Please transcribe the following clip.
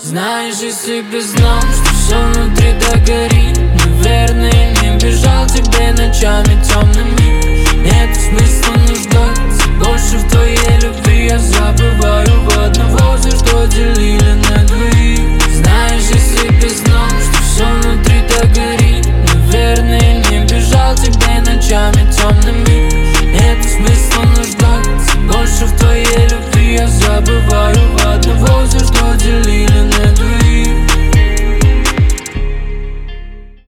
Знаешь, если бы знал, что все внутри догорит, наверное, не бежал тебе ночами темными. Нет,